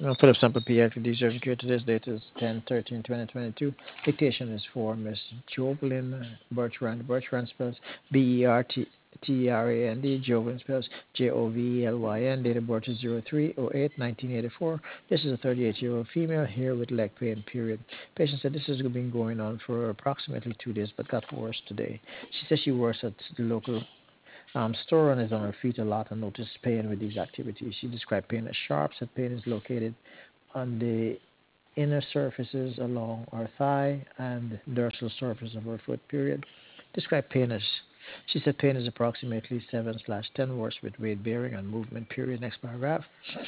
Philip Sample P. Activity Certificate. Today's date is 10/13/2022. Dictation is for Miss Jovelyn Bertrand. Bertrand spells Bertrand. Jovelyn spells Jovelyn. Date of birth is 03/08/1984. This is a 38-year-old female here with leg pain, period. Patient said this has been going on for approximately 2 days but got worse today. She says she works at the local store and is on her feet a lot and noticed pain with these activities. She described pain as sharp, said pain is located on the inner surfaces along her thigh and dorsal surface of her foot, period. Described pain as, she said pain is approximately 7/10 worse with weight bearing and movement, period. Next paragraph.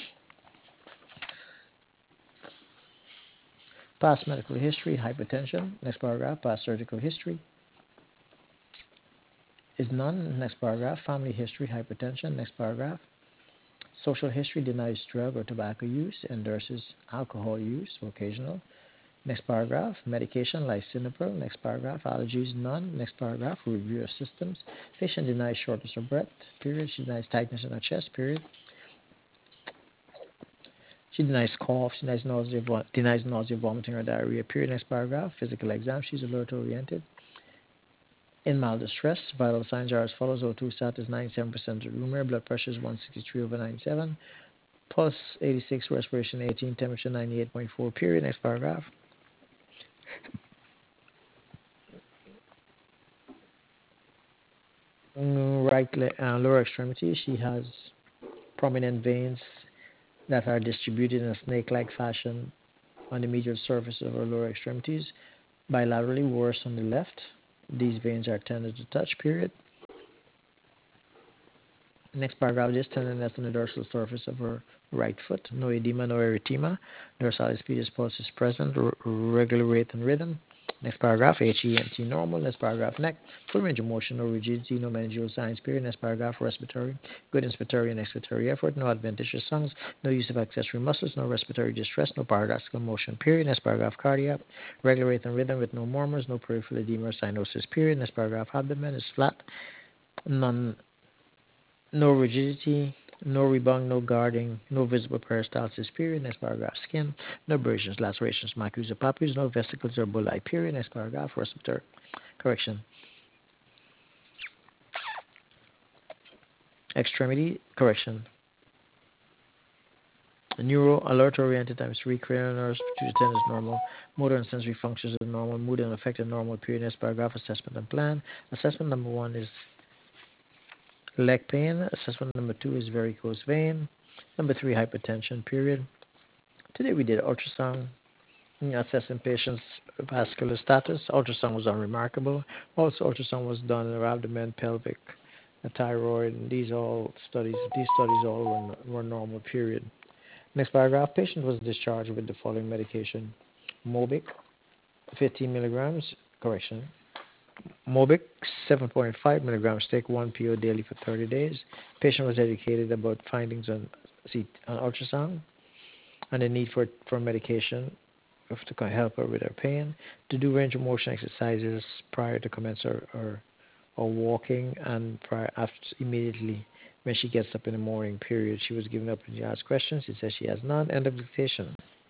Past medical history, hypertension. Next paragraph. Past surgical history is none. Next paragraph. Family history, hypertension. Next paragraph. Social history denies drug or tobacco use, endorses alcohol use, occasional. Next paragraph, medication, lisinopril. Next paragraph, allergies, none. Next paragraph, review of systems. Patient denies shortness of breath, period. She denies tightness in her chest, period. She denies cough, she denies nausea, vomiting, or diarrhea, period. Next paragraph, physical exam. She's alert oriented. In mild distress, vital signs are as follows. O2 sat is 97% room air, blood pressure is 163/97, pulse 86, respiration 18, temperature 98.4, period. Next paragraph. Lower extremity, she has prominent veins that are distributed in a snake-like fashion on the medial surface of her lower extremities, bilaterally worse on the left. These veins are tender to touch, period. Next paragraph, this tenderness on the dorsal surface of her right foot. No edema, no erythema. Dorsalis pedis pulse is present, regular rate and rhythm. Next paragraph, HEMT normal. Next paragraph, neck. Full range of motion, no rigidity, no meningeal signs, period. Next paragraph, respiratory. Good inspiratory and expiratory effort, no adventitious songs, no use of accessory muscles, no respiratory distress, no paradoxical motion, period. Next paragraph, cardiac. Regular rate and rhythm with no murmurs, no peripheral edema or cyanosis, period. Next paragraph, abdomen is flat, none no rigidity, no rebound, no guarding, no visible peristalsis, period. Next paragraph, skin, no abrasions, lacerations, macules or papules, no vesicles or bullae, period. Next paragraph, respiratory, correction, extremity, correction, neuro, alert oriented times 3, cranial nerves, pituitary tendon is normal, motor and sensory functions are normal, mood and affected normal, period. Next paragraph, assessment and plan. Assessment number 1 is leg pain. Assessment number 2 is varicose vein. Number 3, hypertension, period. Today we did ultrasound assessing patients' vascular status. Ultrasound was unremarkable. Also, ultrasound was done in their abdomen, pelvic, thyroid, and these studies all were normal, period. Next paragraph, patient was discharged with the following medication. Mobic, 15 milligrams, correction. Mobic, 7.5 milligrams, take 1 PO daily for 30 days. Patient was educated about findings on ultrasound and the need for medication to help her with her pain, to do range of motion exercises prior to commence or walking and immediately when she gets up in the morning, period. She was given up and she asked questions. She says she has none. End of dictation.